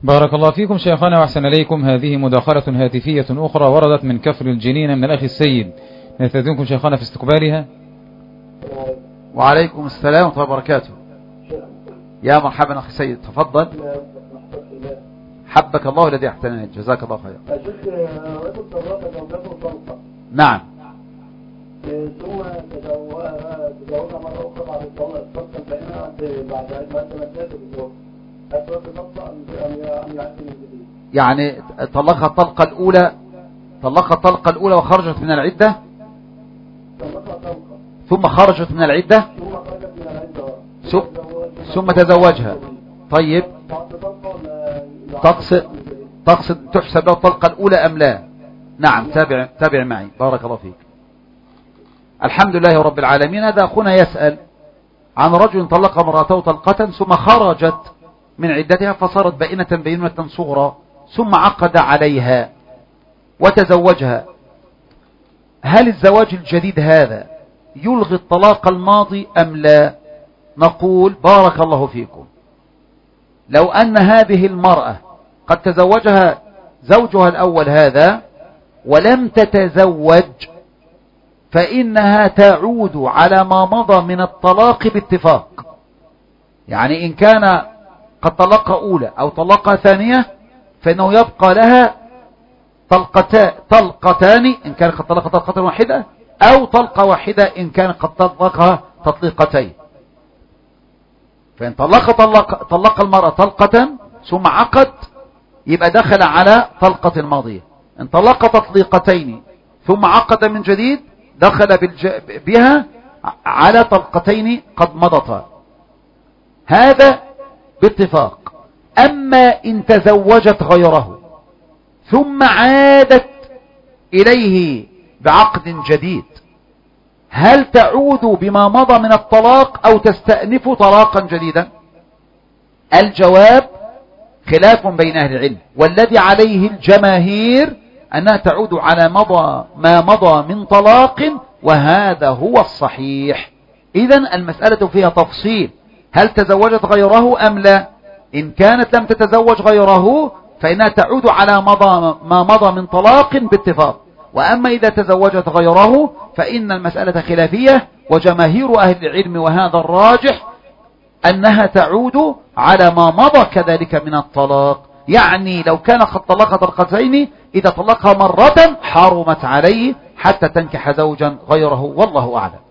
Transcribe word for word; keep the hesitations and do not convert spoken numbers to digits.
بارك الله فيكم شيخنا وأحسن إليكم. هذه مداخلة هاتفية أخرى وردت من كفر الجنين من الأخ السيد، نستأذنكم شيخنا في استقبالها. وعليكم السلام ورحمة الله وبركاته. يا مرحبا أخي السيد، تفضل. حبك الله الذي احسنك، جزاك الله خير. نعم. ثم تزوجها مرة أخرى بعد الطلاق فصل بينها بعد مثلا ثلاثة أشهر، هل تطلق أم يعتني جديد؟ يعني طلقها الطلقة الأولى، طلقها الطلقة الأولى وخرجت من العدة، طلقها طلقة ثم خرجت من العدة، ثم خرجت من العدة ثم تزوجها. طيب تقصد تقصد تحسب له الطلقة الأولى أم لا؟ نعم، تابع تابع معي بارك الله فيك. الحمد لله رب العالمين. هذا أخونا يسأل عن رجل طلق امرأته طلقة ثم خرجت من عدتها فصارت بائنة بينة صغرى ثم عقد عليها وتزوجها. هل الزواج الجديد هذا يلغي الطلاق الماضي أم لا؟ نقول بارك الله فيكم، لو أن هذه المرأة قد تزوجها زوجها الأول هذا ولم تتزوج فإنها تعود على ما مضى من الطلاق باتفاق. يعني إن كان قد طلقها أولى أو طلقها ثانية فإنه يبقى لها طلقتان طلقتان إن كان قد طلقها طلقة واحدة، أو طلقة واحدة إن كان قد طلقها تطليقتين. فإن طلق طلق طلق المرأة طلقة ثم عقد يبقى دخل على طلقة ماضية. إن طلق تطليقتين ثم عقد من جديد دخل بها على طلقتين قد مضتا، هذا باتفاق. أما إن تزوجت غيره ثم عادت إليه بعقد جديد، هل تعود بما مضى من الطلاق أو تستأنف طلاقا جديدا؟ الجواب خلاف بين أهل العلم، والذي عليه الجماهير أنها تعود على مضى ما مضى من طلاق، وهذا هو الصحيح. إذن المسألة فيها تفصيل، هل تزوجت غيره أم لا؟ إن كانت لم تتزوج غيره فإنها تعود على مضى ما مضى من طلاق باتفاق. وأما إذا تزوجت غيره فإن المسألة خلافية، وجماهير أهل العلم وهذا الراجح أنها تعود على ما مضى كذلك من الطلاق. يعني لو كان قد طلق طلقتين إذا طلقها مرة حرمت عليه حتى تنكح زوجا غيره، والله أعلم.